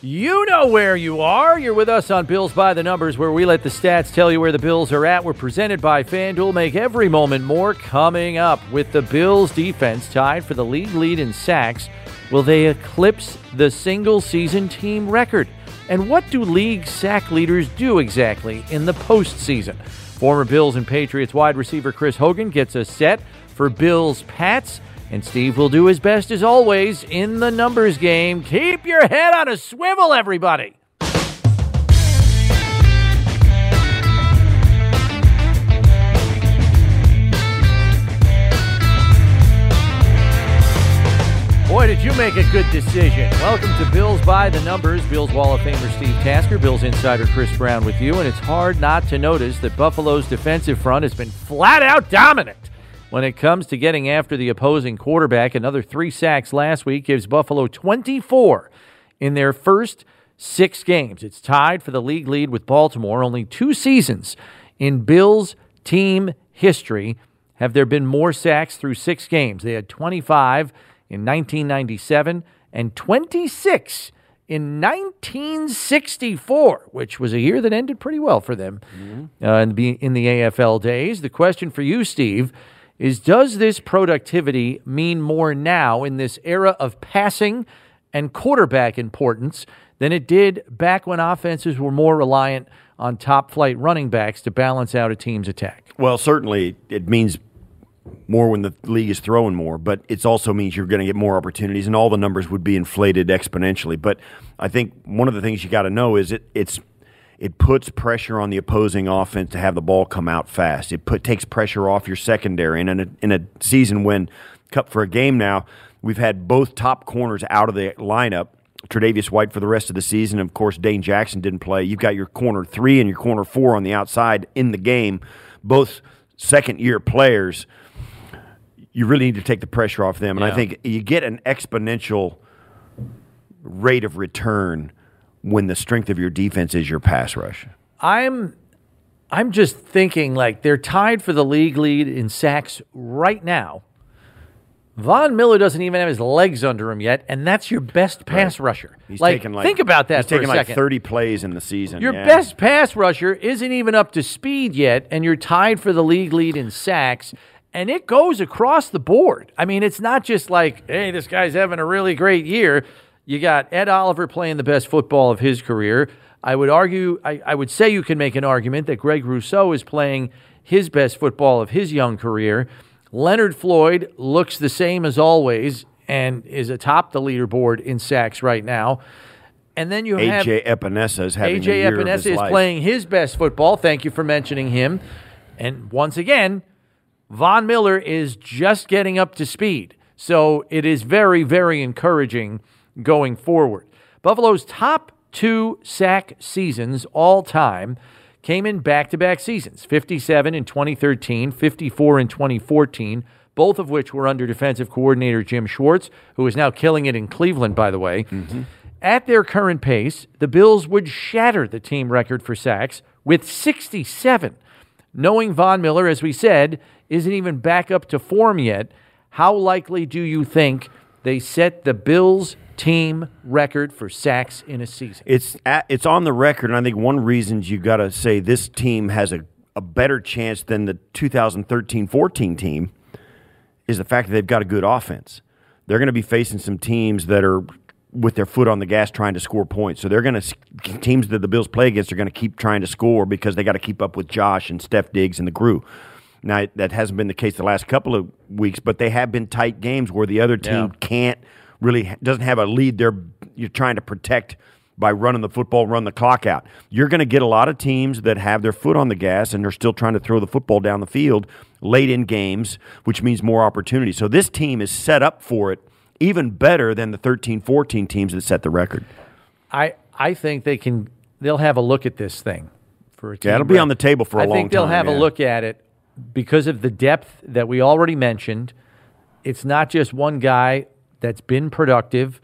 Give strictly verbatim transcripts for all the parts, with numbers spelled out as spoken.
You know where you are. You're with us on Bills by the Numbers, where we let the stats tell you where the Bills are at. We're presented by FanDuel. Make every moment more. Coming up, with the Bills defense tied for the league lead in sacks, will they eclipse the single-season team record? And what do league sack leaders do exactly in the postseason? Former Bills and Patriots wide receiver Chris Hogan gets us set for Bills Pats. And Steve will do his best, as always, in the numbers game. Keep your head on a swivel, everybody. Boy, did you make a good decision. Welcome to Bills by the Numbers. Bills Wall of Famer Steve Tasker, Bills insider Chris Brown with you. And it's hard not to notice that Buffalo's defensive front has been flat-out dominant when it comes to getting after the opposing quarterback. Another three sacks last week gives Buffalo twenty-four in their first six games. It's tied for the league lead with Baltimore. Only two seasons in Bills team history have there been more sacks through six games. They had twenty-five in nineteen ninety-seven and twenty-six in nineteen sixty-four, which was a year that ended pretty well for them mm-hmm. uh, in, the, in the A F L days. The question for you, Steve, is does this productivity mean more now in this era of passing and quarterback importance than it did back when offenses were more reliant on top-flight running backs to balance out a team's attack? Well, certainly it means more when the league is throwing more, but it also means you're going to get more opportunities, and all the numbers would be inflated exponentially. But I think one of the things you got to know is it it's It puts pressure on the opposing offense to have the ball come out fast. It put, takes pressure off your secondary. And in a, in a season when, cup for a game now, we've had both top corners out of the lineup, Tre'Davious White for the rest of the season. Of course, Dane Jackson didn't play. You've got your corner three and your corner four on the outside in the game, both second-year players. You really need to take the pressure off them. And yeah. I think you get an exponential rate of return when the strength of your defense is your pass rush. I'm I'm just thinking, like, they're tied for the league lead in sacks right now. Von Miller doesn't even have his legs under him yet, and that's your best pass right. rusher. He's like, taken like, think about that he's for taken a like second. thirty plays in the season. Your yeah. best pass rusher isn't even up to speed yet, and you're tied for the league lead in sacks, and it goes across the board. I mean, it's not just like, hey, this guy's having a really great year. You got Ed Oliver playing the best football of his career. I would argue, I, I would say you can make an argument that Greg Rousseau is playing his best football of his young career. Leonard Floyd looks the same as always and is atop the leaderboard in sacks right now. And then you have A J Epinesa is having A J a year Epinesa of his is life. playing his best football. Thank you for mentioning him. And once again, Von Miller is just getting up to speed. So it is very, very encouraging going forward. Buffalo's top two sack seasons all time came in back-to-back seasons, fifty-seven in twenty thirteen, fifty-four in twenty fourteen, both of which were under defensive coordinator Jim Schwartz, who is now killing it in Cleveland, by the way. Mm-hmm. At their current pace, the Bills would shatter the team record for sacks with sixty-seven. Knowing Von Miller, as we said, isn't even back up to form yet, how likely do you think they set the Bills team record for sacks in a season? It's at, it's on the record, and I think one reason you got to say this team has a, a better chance than the two thousand thirteen fourteen team is the fact that they've got a good offense. They're going to be facing some teams that are with their foot on the gas trying to score points. So they're going to teams that the Bills play against are going to keep trying to score because they got to keep up with Josh and Steph Diggs and the crew. Now, that hasn't been the case the last couple of weeks, but they have been tight games where the other team yeah. can't really doesn't have a lead they're you're trying to protect by running the football, run the clock out. You're going to get a lot of teams that have their foot on the gas and they're still trying to throw the football down the field late in games, which means more opportunity. So this team is set up for it even better than the thirteen fourteen teams that set the record. I I think they can they'll have a look at this thing for a team. Yeah, it'll be on the table for a I long time. I think they'll have yeah. a look at it because of the depth that we already mentioned. It's not just one guy that's been productive,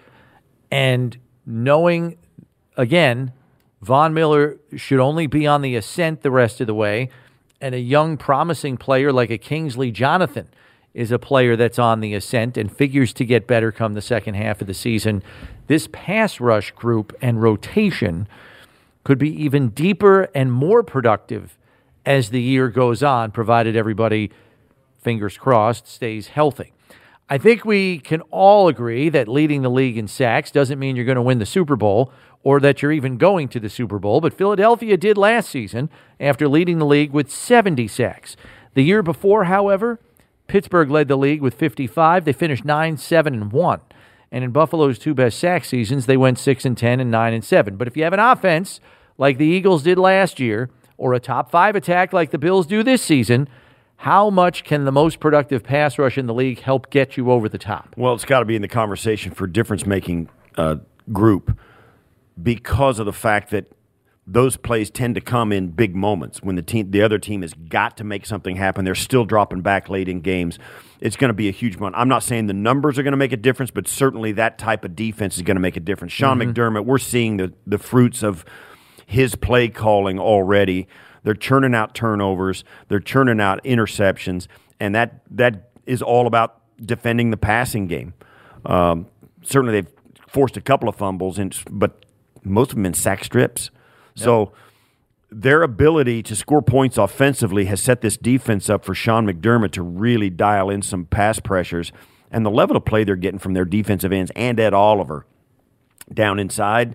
and knowing, again, Von Miller should only be on the ascent the rest of the way, and a young, promising player like a Kingsley Jonathan is a player that's on the ascent and figures to get better come the second half of the season. This pass rush group and rotation could be even deeper and more productive as the year goes on, provided everybody, fingers crossed, stays healthy. I think we can all agree that leading the league in sacks doesn't mean you're going to win the Super Bowl or that you're even going to the Super Bowl, but Philadelphia did last season after leading the league with seventy sacks. The year before, however, Pittsburgh led the league with fifty-five. They finished nine, seven, and one. And in Buffalo's two best sack seasons, they went six and ten and nine and seven. But if you have an offense like the Eagles did last year, or a top five attack like the Bills do this season, how much can the most productive pass rush in the league help get you over the top? Well, it's got to be in the conversation for difference-making uh, group because of the fact that those plays tend to come in big moments when the team, the other team has got to make something happen. They're still dropping back late in games. It's going to be a huge one. I'm not saying the numbers are going to make a difference, but certainly that type of defense is going to make a difference. Sean mm-hmm. McDermott, we're seeing the, the fruits of his play calling already. They're churning out turnovers. They're churning out interceptions, and that that is all about defending the passing game. Um, certainly they've forced a couple of fumbles, in, but most of them in sack strips. Yep. So their ability to score points offensively has set this defense up for Sean McDermott to really dial in some pass pressures. And the level of play they're getting from their defensive ends and Ed Oliver down inside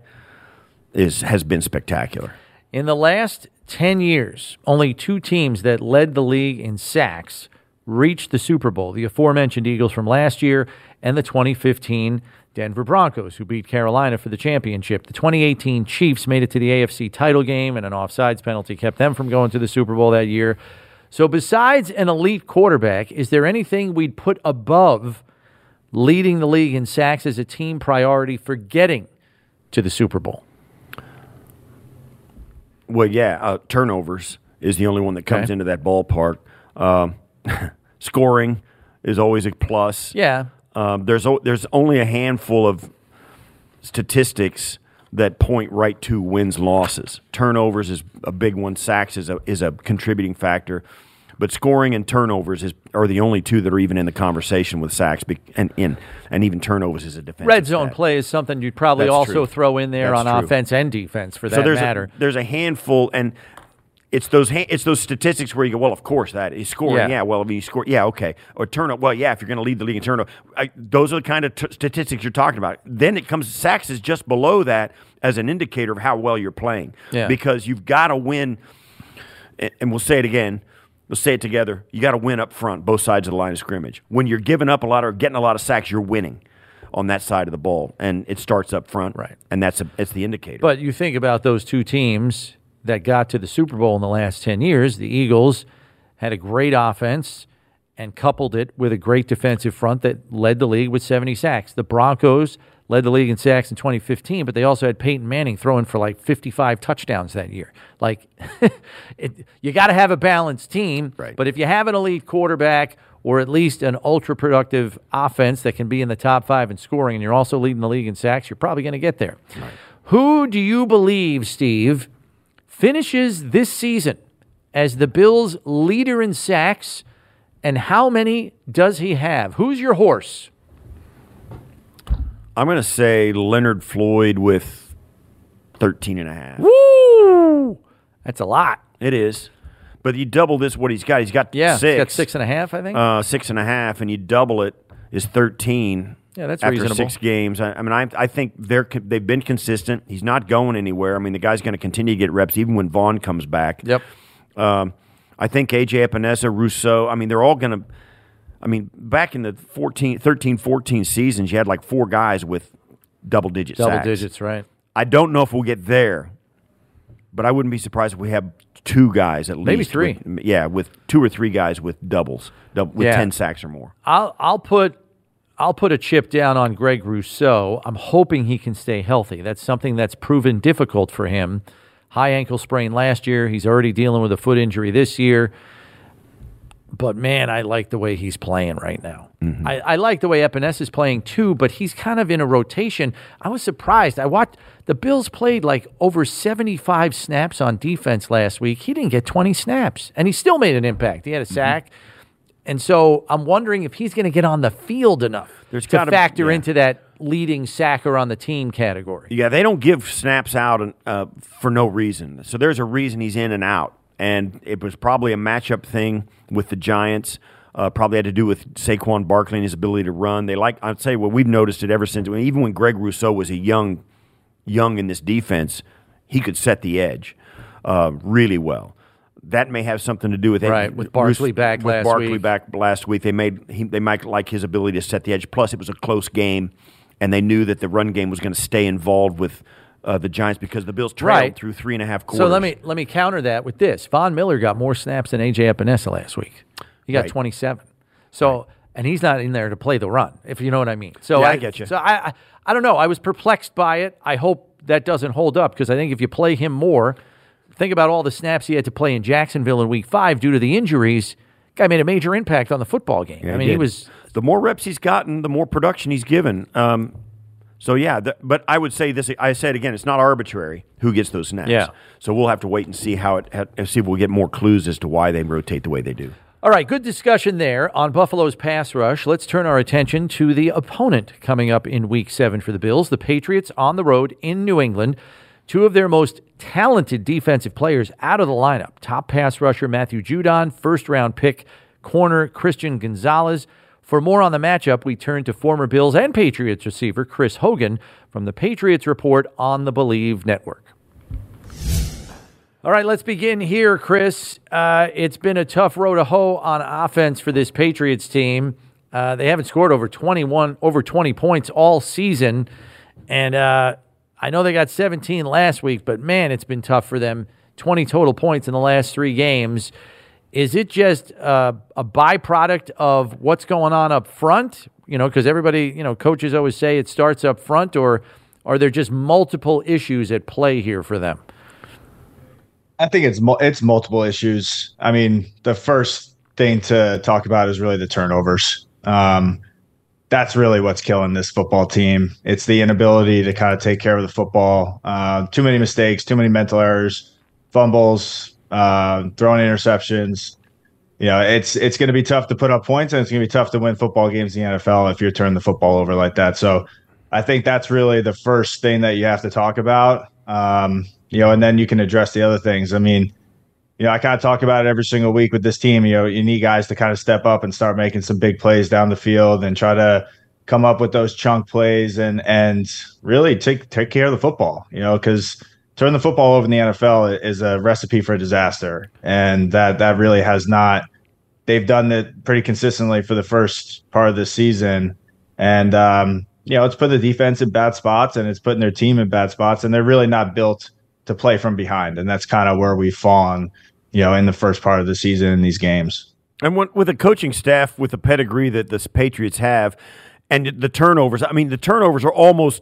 is has been spectacular. In the last ten years, only two teams that led the league in sacks reached the Super Bowl, the aforementioned Eagles from last year and the twenty fifteen Denver Broncos, who beat Carolina for the championship. The twenty eighteen Chiefs made it to the A F C title game, and an offsides penalty kept them from going to the Super Bowl that year. So besides an elite quarterback, is there anything we'd put above leading the league in sacks as a team priority for getting to the Super Bowl? Well, yeah, uh, turnovers is the only one that comes okay. into that ballpark. Um, scoring is always a plus. Yeah. Um, there's o- there's only a handful of statistics that point right to wins losses. Turnovers is a big one. Sacks is a is a contributing factor, but scoring and turnovers is are the only two that are even in the conversation with sacks. Be- and in and even turnovers is a defensive. Red zone stat. play is something you'd probably That's also true. throw in there That's on true. offense and defense for that so there's matter. A, there's a handful and. It's those ha- it's those statistics where you go, well, of course that is scoring. Yeah, yeah well, if you score, yeah, okay. Or turnover, well, yeah, if you're going to lead the league in turnover. I, those are the kind of t- statistics you're talking about. Then it comes, sacks is just below that as an indicator of how well you're playing. Yeah. Because you've got to win, and we'll say it again, we'll say it together, you got to win up front, both sides of the line of scrimmage. When you're giving up a lot or getting a lot of sacks, you're winning on that side of the ball, and it starts up front. Right. And that's a, it's the indicator. But you think about those two teams that got to the Super Bowl in the last ten years. The Eagles had a great offense and coupled it with a great defensive front that led the league with seventy sacks. The Broncos led the league in sacks in twenty fifteen, but they also had Peyton Manning throwing for like fifty-five touchdowns that year. Like, it, you got to have a balanced team, right. But if you have an elite quarterback or at least an ultra-productive offense that can be in the top five in scoring and you're also leading the league in sacks, you're probably going to get there. Right. Who do you believe, Steve, finishes this season as the Bills' leader in sacks, and how many does he have? Who's your horse? I'm going to say Leonard Floyd with thirteen and a half. Woo! That's a lot. It is. But you double this, what he's got. He's got yeah, six. He's got six and a half, I think. Uh, six and a half, and you double it is thirteen. Yeah, that's after reasonable. six games. I, I mean, I, I think they're they've been consistent. He's not going anywhere. I mean, the guy's going to continue to get reps even when Vaughn comes back. Yep. Um, I think A J Epinesa, Rousseau, I mean, they're all going to – I mean, back in the fourteen, thirteen, fourteen seasons, you had like four guys with double-digit Double sacks. digits, right. I don't know if we'll get there, but I wouldn't be surprised if we have two guys at least. Maybe three. With, yeah, with two or three guys with doubles, double, with yeah. ten sacks or more. I'll I'll put – I'll put a chip down on Greg Rousseau. I'm hoping he can stay healthy. That's something that's proven difficult for him. High ankle sprain last year. He's already dealing with a foot injury this year. But, man, I like the way he's playing right now. Mm-hmm. I, I like the way Epinesa is playing, too, but he's kind of in a rotation. I was surprised. I watched the Bills played like over seventy-five snaps on defense last week. He didn't get twenty snaps, and he still made an impact. He had a sack. Mm-hmm. And so I'm wondering if he's going to get on the field enough There's to gotta, factor yeah. into that leading sacker on the team category. Yeah, they don't give snaps out uh, for no reason. So there's a reason he's in and out. And it was probably a matchup thing with the Giants. Uh, probably had to do with Saquon Barkley and his ability to run. They like, I'd say, well, we've noticed it ever since, even when Greg Rousseau was a young, young in this defense, he could set the edge uh, really well. That may have something to do with it. Right, with Barkley back with last Barkley week. back last week. They made he, they might like his ability to set the edge. Plus, it was a close game, and they knew that the run game was going to stay involved with uh, the Giants because the Bills trailed Right. through three and a half quarters. So let me let me counter that with this. Von Miller got more snaps than A J Epinesa last week. He got Right. twenty-seven. So right. and he's not in there to play the run, if you know what I mean. So yeah, I, I get you. So I, I I don't know. I was perplexed by it. I hope that doesn't hold up because I think if you play him more. Think about all the snaps he had to play in Jacksonville in week five due to the injuries. Guy made a major impact on the football game. Yeah, I mean, he, he was... The more reps he's gotten, the more production he's given. Um, so, yeah, the, but I would say this, I said again, it's not arbitrary who gets those snaps. Yeah. So we'll have to wait and see how it, see if we get more clues as to why they rotate the way they do. All right, good discussion there on Buffalo's pass rush. Let's turn our attention to the opponent coming up in week seven for the Bills, the Patriots on the road in New England. Two of their most talented defensive players out of the lineup. Top pass rusher Matthew Judon, first-round pick corner Christian Gonzalez. For more on the matchup, we turn to former Bills and Patriots receiver Chris Hogan from the Patriots Report on the Believe Network. All right, let's begin here, Chris. Uh, it's been a tough row to hoe on offense for this Patriots team. Uh, they haven't scored over twenty-one, over twenty points all season, and uh, I know they got seventeen last week, but man, it's been tough for them. twenty total points in the last three games. Is it just uh, a byproduct of what's going on up front? You know, because everybody, you know, coaches always say it starts up front, or are there just multiple issues at play here for them? I think it's it's multiple issues. I mean, the first thing to talk about is really the turnovers. Um, That's really what's killing this football team. It's the inability to kind of take care of the football. Uh, too many mistakes, too many mental errors, fumbles, uh, throwing interceptions. You know, it's it's going to be tough to put up points, and it's going to be tough to win football games in the N F L if you're turning the football over like that. So I think that's really the first thing that you have to talk about. Um, you know, and then you can address the other things. I mean, you know, I kind of talk about it every single week with this team. You know, you need guys to kind of step up and start making some big plays down the field and try to come up with those chunk plays and and really take take care of the football. You know, because turning the football over in the N F L is a recipe for disaster, and that that really has not. They've done it pretty consistently for the first part of the season, and um, you know, it's put the defense in bad spots and it's putting their team in bad spots, and they're really not built to play from behind, and that's kind of where we've fallen. You know, in the first part of the season in these games. And when, with a coaching staff with the pedigree that the Patriots have and the turnovers, I mean, the turnovers are almost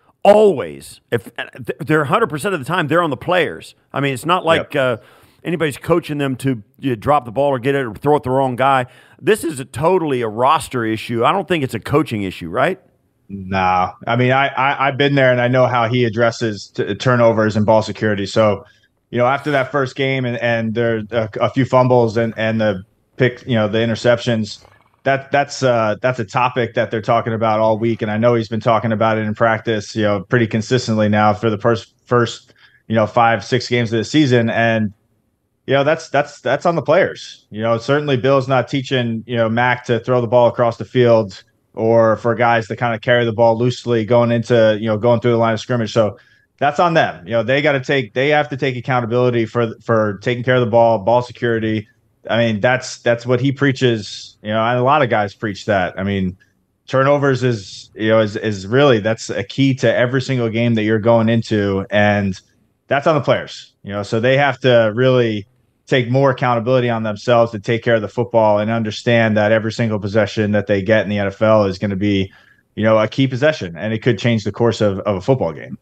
always, if they're one hundred percent of the time, they're on the players. I mean, it's not like yep. uh, anybody's coaching them to you know, drop the ball or get it or throw it the wrong guy. This is a totally a roster issue. I don't think it's a coaching issue, right? Nah. I mean, I, I, I've been there and I know how he addresses t- turnovers and ball security. So, you know, after that first game and, and there a, a few fumbles and, and the pick, you know, the interceptions, that that's uh, that's a topic that they're talking about all week. And I know he's been talking about it in practice, you know, pretty consistently now for the first, first you know, five, six games of the season. And, you know, that's that's that's on the players. You know, certainly Bill's not teaching, you know, Mac to throw the ball across the field or for guys to kind of carry the ball loosely going into, you know, going through the line of scrimmage. So that's on them. You know, they got to take, they have to take accountability for, for taking care of the ball, ball security. I mean, that's, that's what he preaches, you know, and a lot of guys preach that. I mean, turnovers is, you know, is, is really, that's a key to every single game that you're going into. And that's on the players, you know, so they have to really take more accountability on themselves to take care of the football and understand that every single possession that they get in the N F L is going to be, you know, a key possession, and it could change the course of, of a football game.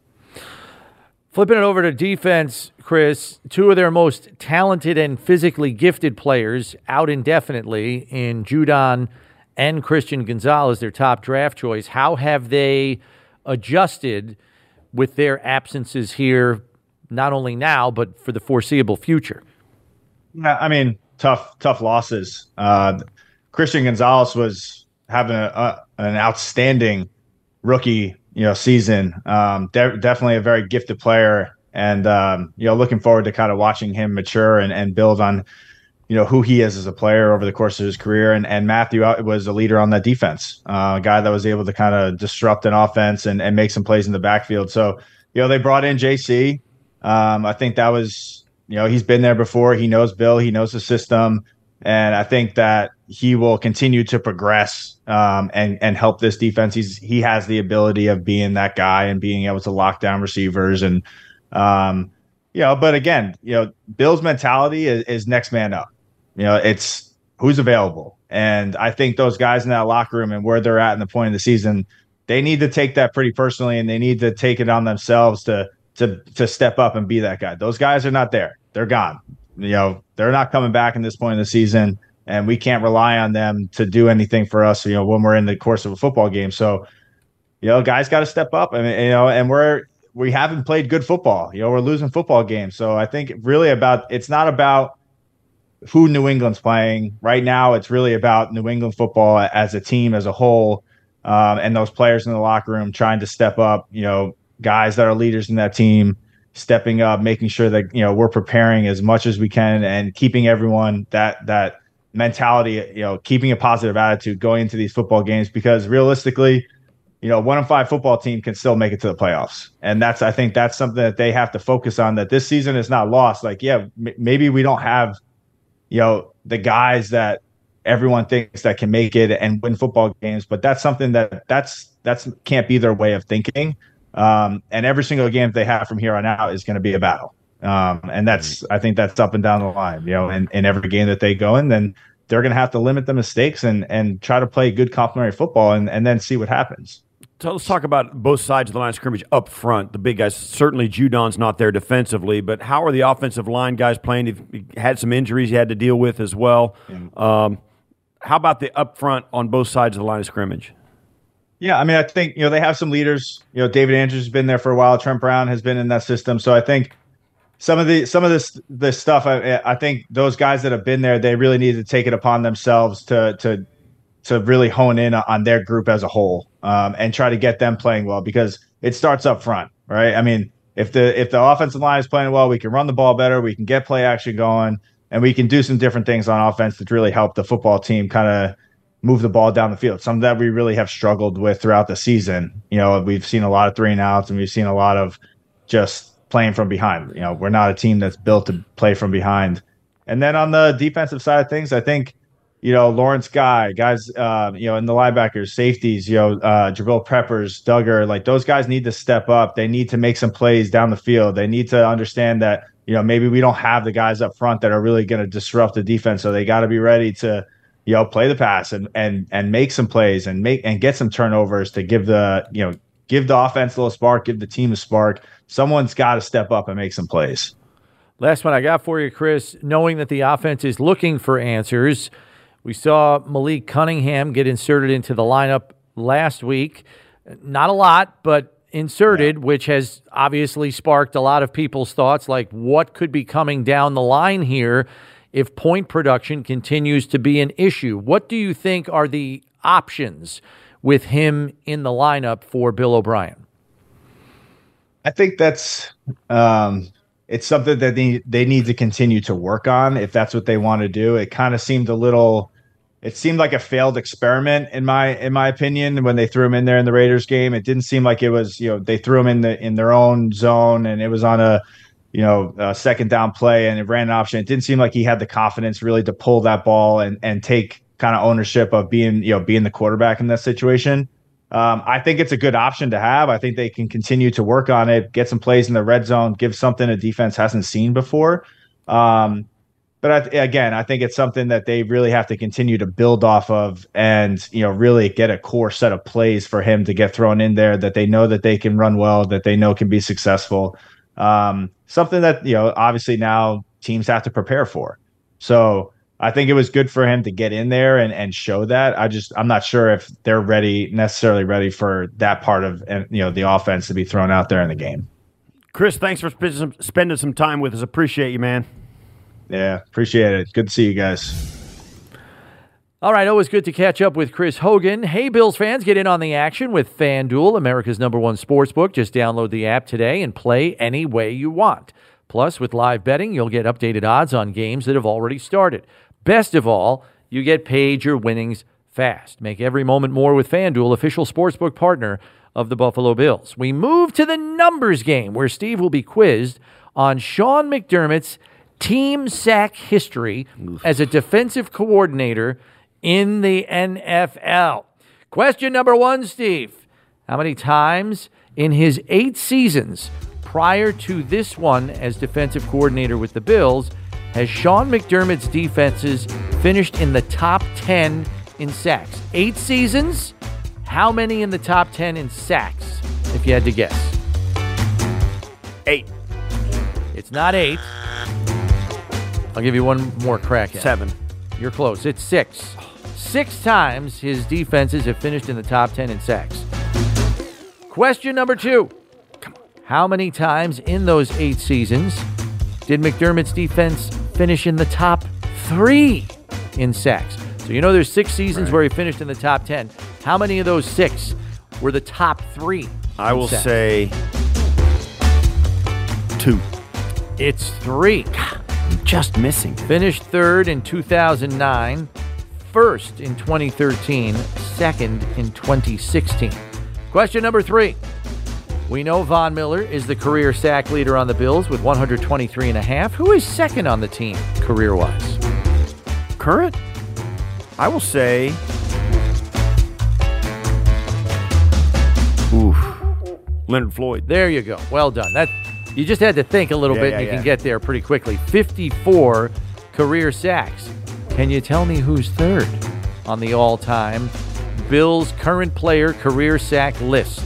Flipping it over to defense, Chris, two of their most talented and physically gifted players out indefinitely in Judon and Christian Gonzalez, their top draft choice. How have they adjusted with their absences here, not only now, but for the foreseeable future? Yeah, I mean, tough, tough losses. Uh, Christian Gonzalez was having a, a an outstanding rookie, you know, season. Um, de- definitely a very gifted player, and um, you know, looking forward to kind of watching him mature and, and build on, you know, who he is as a player over the course of his career. And and Matthew was a leader on that defense, uh, a guy that was able to kind of disrupt an offense and, and make some plays in the backfield. So, you know, they brought in J C. Um, I think that was, you know, he's been there before. He knows Bill. He knows the system. And I think that he will continue to progress um, and and help this defense. He's he has the ability of being that guy and being able to lock down receivers. And, um, you know, but again, you know, Bill's mentality is, is next man up. You know, it's who's available. And I think those guys in that locker room and where they're at in the point of the season, they need to take that pretty personally, and they need to take it on themselves to to to step up and be that guy. Those guys are not there. They're gone. You know, they're not coming back in this point in the season, and we can't rely on them to do anything for us, you know, when we're in the course of a football game. So, you know, guys got to step up. I mean, you know, and we're we haven't played good football. You know, we're losing football games. So I think really about it's not about who New England's playing right now. It's really about New England football as a team, as a whole, um, and those players in the locker room trying to step up. You know, guys that are leaders in that team stepping up, making sure that, you know, we're preparing as much as we can and keeping everyone that that mentality, you know, keeping a positive attitude going into these football games, because realistically, you know, one in five football team can still make it to the playoffs. And that's, I think that's something that they have to focus on, that this season is not lost. Like, yeah, m- maybe we don't have, you know, the guys that everyone thinks that can make it and win football games, but that's something that that's, that's can't be their way of thinking. Um, and every single game they have from here on out is going to be a battle. Um, and that's, I think that's up and down the line, you know, and in every game that they go in, then they're going to have to limit the mistakes and, and try to play good complementary football and, and then see what happens. So let's talk about both sides of the line of scrimmage up front. The big guys, certainly Judon's not there defensively, but how are the offensive line guys playing? You've had some injuries you had to deal with as well. Yeah. Um, how about the up front on both sides of the line of scrimmage? Yeah, I mean, I think, you know, they have some leaders. You know, David Andrews has been there for a while. Trent Brown has been in that system. So I think some of the some of this this stuff, I, I think those guys that have been there, they really need to take it upon themselves to to to really hone in on their group as a whole, um, and try to get them playing well, because it starts up front, right? I mean, if the if the offensive line is playing well, we can run the ball better, we can get play action going, and we can do some different things on offense that really help the football team kind of move the ball down the field. Something that we really have struggled with throughout the season. You know, we've seen a lot of three and outs, and we've seen a lot of just playing from behind. You know, we're not a team that's built to play from behind. And then on the defensive side of things, I think, you know, Lawrence Guy, guys, uh, you know, in the linebackers, safeties, you know, uh, Jabril Peppers, Duggar, like those guys need to step up. They need to make some plays down the field. They need to understand that, you know, maybe we don't have the guys up front that are really going to disrupt the defense. So they got to be ready to, you know, play the pass and and and make some plays and make and get some turnovers to give the, you know, give the offense a little spark, give the team a spark. Someone's got to step up and make some plays. Last one I got for you, Chris. Knowing that the offense is looking for answers, we saw Malik Cunningham get inserted into the lineup last week. Not a lot, but inserted, yeah. Which has obviously sparked a lot of people's thoughts, like what could be coming down the line here if point production continues to be an issue. What do you think are the options with him in the lineup for Bill O'Brien? I think that's um, it's something that they, they need to continue to work on if that's what they want to do. It kind of seemed a little it seemed like a failed experiment in my in my opinion when they threw him in there in the Raiders game. It didn't seem like it was, you know, they threw him in the in their own zone and it was on a you know, a second down play and it ran an option. It didn't seem like he had the confidence really to pull that ball and, and take kind of ownership of being, you know, being the quarterback in that situation. Um, I think it's a good option to have. I think they can continue to work on it, get some plays in the red zone, give something a defense hasn't seen before. Um, but I, again, I think it's something that they really have to continue to build off of and, you know, really get a core set of plays for him to get thrown in there that they know that they can run well, that they know can be successful. Um, something that, you know, obviously now teams have to prepare for. So I think it was good for him to get in there and, and show that. I just, I'm not sure if they're ready, necessarily ready for that part of, you know, the offense to be thrown out there in the game. Chris, thanks for sp- some, spending some time with us. Appreciate you, man. Yeah, appreciate it. Good to see you guys. All right, always good to catch up with Chris Hogan. Hey, Bills fans, get in on the action with FanDuel, America's number one sportsbook. Just download the app today and play any way you want. Plus, with live betting, you'll get updated odds on games that have already started. Best of all, you get paid your winnings fast. Make every moment more with FanDuel, official sportsbook partner of the Buffalo Bills. We move to the numbers game, where Steve will be quizzed on Sean McDermott's team sack history Oof. as a defensive coordinator in the N F L. Question number one, Steve. How many times in his eight seasons prior to this one as defensive coordinator with the Bills has Sean McDermott's defenses finished in the top ten in sacks? Eight seasons? How many in the top ten in sacks, if you had to guess? Eight. It's not eight. I'll give you one more crack at it. Seven. You're close. It's six. Six times his defenses have finished in the top ten in sacks. Question number two. How many times in those eight seasons did McDermott's defense finish in the top three in sacks? So you know there's six seasons right. where he finished in the top ten. How many of those six were the top three? I will sacks? say two. It's three. I'm just missing. Finished third in two thousand nine. First in twenty thirteen, second in twenty sixteen. Question number three. We know Von Miller is the career sack leader on the Bills with one hundred twenty-three and a half. Who is second on the team career-wise? Current? I will say... Oof. Leonard Floyd. There you go. Well done. That you just had to think a little yeah, bit yeah, and you yeah. can get there pretty quickly. fifty-four career sacks. Can you tell me who's third on the all-time Bills current player career sack list?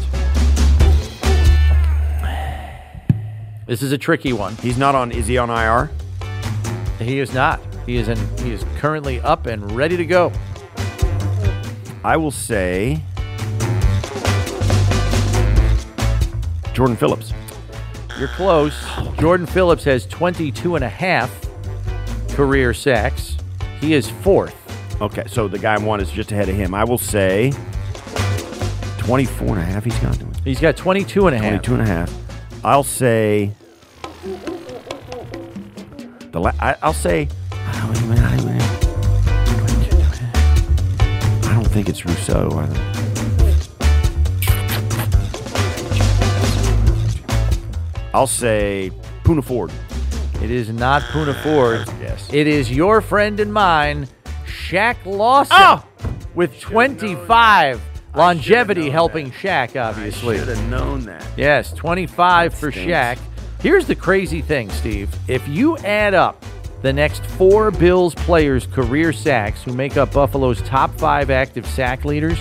This is a tricky one. He's not on. Is he on I R? He is not. He is in, he is currently up and ready to go. I will say Jordan Phillips. You're close. Jordan Phillips has twenty-two and a half career sacks. He is fourth. Okay, so the guy one is just ahead of him. I will say twenty-four and a half he's got. He's got twenty-two and a half. twenty-two and a half. I'll say the la- I, I'll say I don't think it's Rousseau. I don't. I'll say Poona Ford. It is not Poona Ford. Yes. It is your friend and mine, Shaq Lawson, oh! with twenty-five. Longevity helping that. Shaq, obviously. I should have known that. Yes, twenty-five that for stinks. Shaq. Here's the crazy thing, Steve. If you add up the next four Bills players' career sacks who make up Buffalo's top five active sack leaders,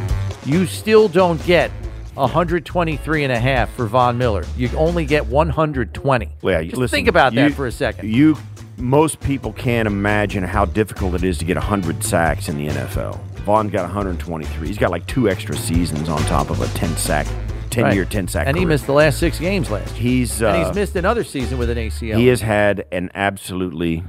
you still don't get one hundred twenty-three and a half for Von Miller. You only get one hundred twenty. Well, yeah, Just listen, think about you, that for a second. You, most people can't imagine how difficult it is to get one hundred sacks in the N F L. Von got one hundred twenty-three. He's got like two extra seasons on top of a ten-sack, ten-year, Right. ten-sack And career. he missed the last six games last year. He's uh, and he's missed another season with an A C L. He has had an absolutely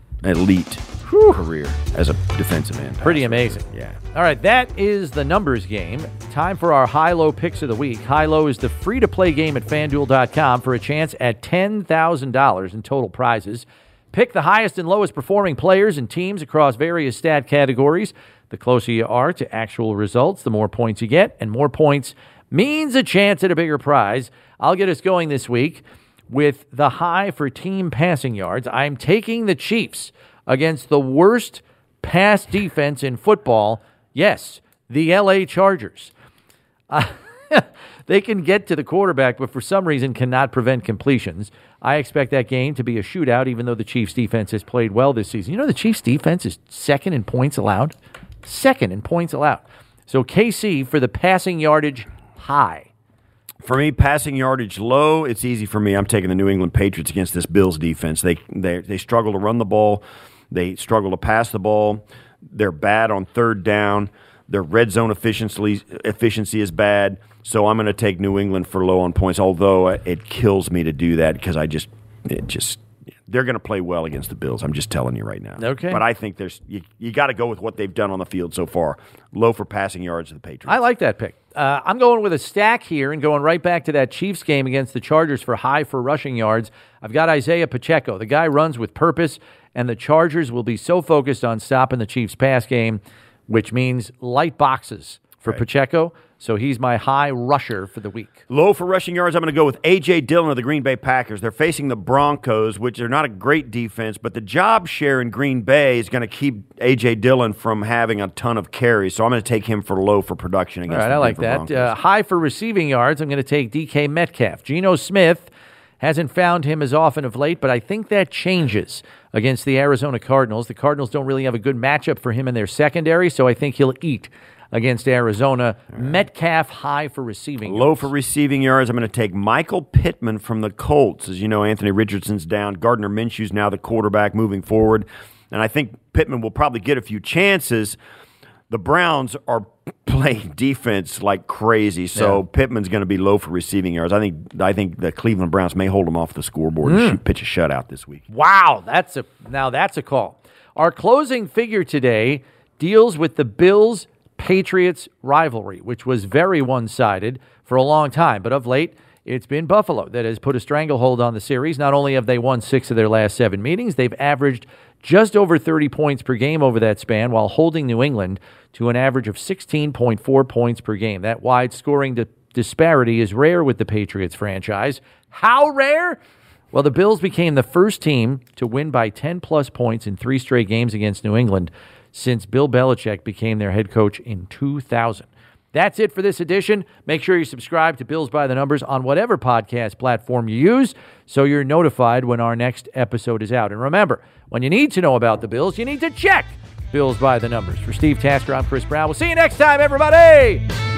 elite career as a defensive end. Pretty amazing. Yeah. All right, that is the numbers game. Time for our high-low picks of the week. High-low is the free-to-play game at FanDuel dot com for a chance at ten thousand dollars in total prizes. Pick the highest and lowest performing players and teams across various stat categories. The closer you are to actual results, the more points you get, and more points means a chance at a bigger prize. I'll get us going this week with the high for team passing yards. I'm taking the Chiefs against the worst pass defense in football. Yes, the L A Chargers. Uh, they can get to the quarterback, but for some reason cannot prevent completions. I expect that game to be a shootout, even though the Chiefs' defense has played well this season. You know the Chiefs' defense is second in points allowed? Second in points allowed. So K C for the passing yardage high. For me, passing yardage low, it's easy for me. I'm taking the New England Patriots against this Bills defense. They they they struggle to run the ball. They struggle to pass the ball. They're bad on third down. Their red zone efficiency efficiency is bad. So I'm going to take New England for low on points, although it kills me to do that because I just it just they're going to play well against the Bills. I'm just telling you right now. Okay. But I think there's you, you got to go with what they've done on the field so far. Low for passing yards to the Patriots. I like that pick. Uh, I'm going with a stack here and going right back to that Chiefs game against the Chargers for high for rushing yards. I've got Isaiah Pacheco. The guy runs with purpose, and the Chargers will be so focused on stopping the Chiefs' pass game, which means light boxes for right. Pacheco. So he's my high rusher for the week. Low for rushing yards, I'm going to go with A J. Dillon of the Green Bay Packers. They're facing the Broncos, which are not a great defense, but the job share in Green Bay is going to keep A J. Dillon from having a ton of carries. So I'm going to take him for low for production against All right, the I like Denver that. Uh, high for receiving yards, I'm going to take D K Metcalf. Geno Smith hasn't found him as often of late, but I think that changes against the Arizona Cardinals. The Cardinals don't really have a good matchup for him in their secondary, so I think he'll eat against Arizona. Right. Metcalf high for receiving Low yards. for receiving yards, I'm going to take Michael Pittman from the Colts. As you know, Anthony Richardson's down. Gardner Minshew's now the quarterback moving forward. And I think Pittman will probably get a few chances. The Browns are playing defense like crazy, so yeah. Pittman's going to be low for receiving yards. I think I think the Cleveland Browns may hold him off the scoreboard mm. and shoot, pitch a shutout this week. Wow, that's a now that's a call. Our closing figure today deals with the Bills Patriots rivalry, which was very one-sided for a long time. But of late, it's been Buffalo that has put a stranglehold on the series. Not only have they won six of their last seven meetings, they've averaged just over thirty points per game over that span while holding New England to an average of sixteen point four points per game. That wide scoring di- disparity is rare with the Patriots franchise. How rare? Well, the Bills became the first team to win by ten-plus points in three straight games against New England since Bill Belichick became their head coach in two thousand. That's it for this edition. Make sure you subscribe to Bills by the Numbers on whatever podcast platform you use so you're notified when our next episode is out. And remember, when you need to know about the Bills, you need to check Bills by the Numbers. For Steve Tasker, I'm Chris Brown. We'll see you next time, everybody!